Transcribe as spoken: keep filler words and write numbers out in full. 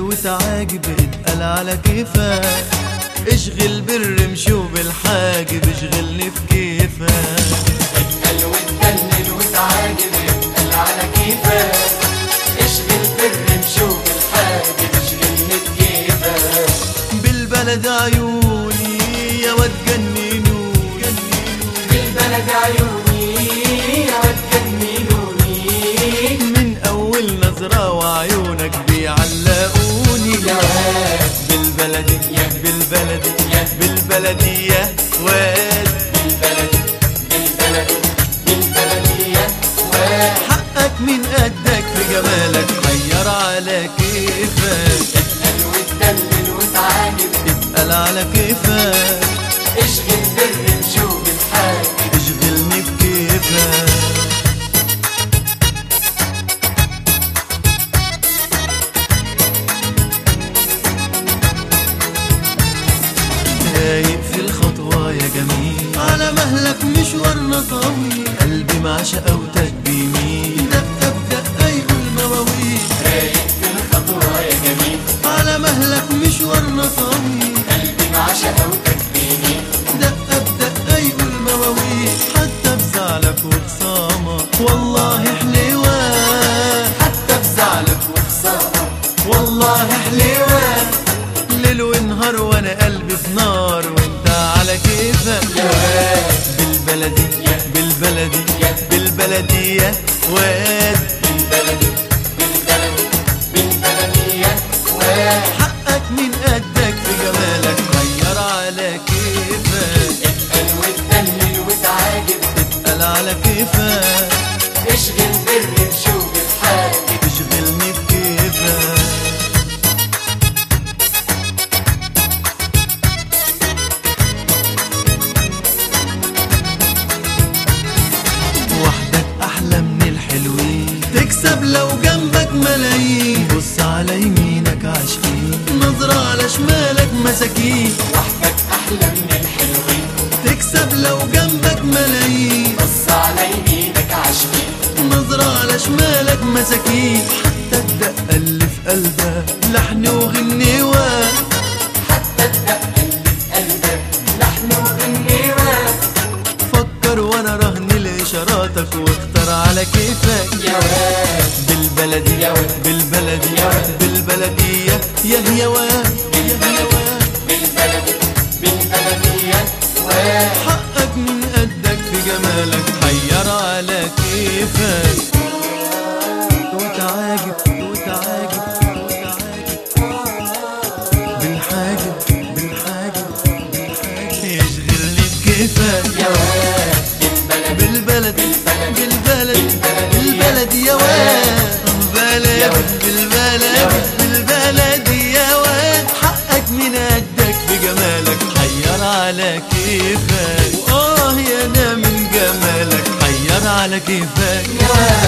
وتعاجب اتقل على كيفك، اشغل بالرمش وبالحاجب اشغلني في كيفك. اتقل وتدلل وتعاجب اتقل على كيفك، اشغل بالرمش وبالحاجب اشغلني في كيفك. بالبلد عيوني يا واد جننوني، بالبلد عيوني يا واد جننوني، من اول نظرة وعيونك بيعلقوني يا واد بالبلدي يا بالبلدي يا بالبلدي يا واد بالبلدي بالبلدي بالبلدي يا واد. حقك من قدك في جمالك حير على كيفك، اتقل وتدلل وتعاجب اتقل على كيفك، اشغل بالرمش وبالحاجب اشغلني بكيفك. رايق في الخطوة يا جميل، على مهلك مشوارنا طويل، قلبي مع شقاوتك بيميل، دقة بدقة يقول مواويل. رايق في الخطوة يا جميل، على مهلك مشوارنا طويل، قلبي مع شقاوتك بيميل، دقة بدقة يقول مواويل. حتى بزعلك وخصامك والله حلوة، حتى بزعلك وخصامك والله حلوة. ليل ونهار وانا قلبي في نار وانت على كيفك يا واد بالبلدي بالبلدي بالبلدي يا واد. بالبلدي بالبلدي بالبلدي يا واد. حقك من قدك في جمالك غير على كيفك، اتقل وتدلل وتعاجب اتقل على كيفك، اشغل بالرمش وبالحاجب اشغلني بكيفك. وحدك أحلى من الحلوين، تكسب لو جنبك ملايين. بص على يمينك عاشقين، نظرة على شمالك مساكين. وحدك أحلى من الحلوين، تكسب لو جنبك ملايين. بص على يمينك عاشقين، نظرة على شمالك مساكين. حتى الدقة اللي في قلبك لحن وغنيوة، حتى الدقة اللي في قلبك لحن وغنيوة. فكر وانا رهن لإشاراتك واختار على كيفك يا واد بالبلدي يا واد بالبلدي يا واد بالبلدي يا يا يا واد يا يا واد. بالبلدي بالبلدي يا واد. حقك من قدك في جمالك حير على كيفك، وتعاجب وتعاجب وتعاجب بالحاجب بالحاجب بالحاجب يشغلني بكيفك يا واد بالبلدي بالبلد بالبلد بالبلد يا واد. بالبلد بالبلد بالبلد يا واد. حقك من قدك في جمالك حير على كيفك، وآه يا أنا من جمالك حير على كيفك.